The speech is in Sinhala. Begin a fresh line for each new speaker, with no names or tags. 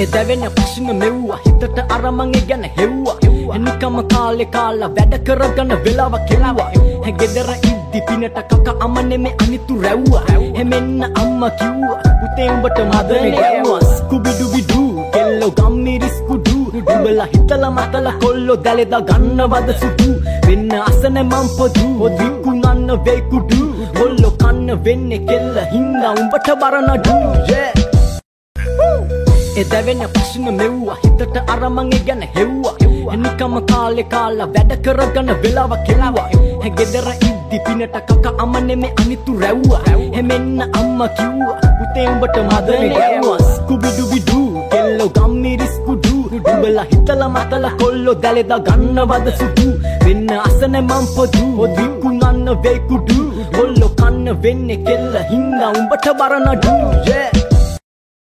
එදැවෙන ප්‍රශ්න මෙව්වා හිතට අරමං ගැන හෙව්වා එනිකම කාලේ කාලා වැඩ කරගන්න වෙලාව කෙලවා ගෙදර ඉද්දි පිනට කක අමනේ මේ අනිතු රැව්වා හැමෙන්න අම්මා කිව්වා පුතේ උඹට මදනේ ගැව්වා ස්කුබිඩුබිඩු කෙල්ලෝ ගම්මිරිස් කුඩු උඹලා හිතලා මතලා කොල්ලෝ දැලෙදා ගන්නවද සුදු වෙන්න අසන මම් පොදු විකුණන්න වෙයි කුඩු කොල්ලෝ කන්න වෙන්නේ කෙල්ල හින්දා උඹට බරනඩු එදැවෙන ප්‍රශ්න මෙව්වා හිතට අරමං ගැන හෙව්වා එනිකම කාලේ කාලා වැඩ කරගන්න වෙලාව කෙලවා ගෙදර ඉද්දි පිනට කක අමනේ මේ අනිතු රැව්වා හැමෙන්න අම්මා කිව්වා පුතේ උඹට මදනේ ගැව්වා ස්කුබිඩුබිඩු කෙල්ලෝ ගම්මිරිස් කුඩු උඹලා හිතලා මතලා කොල්ලෝ දැලෙදා ගන්නවද සුදු වෙන්න අසන මම් පොදු විකුණන්න වෙයි කුඩු කොල්ලෝ කන්න වෙන්නේ කෙල්ල හින්දා උඹට බරනඩු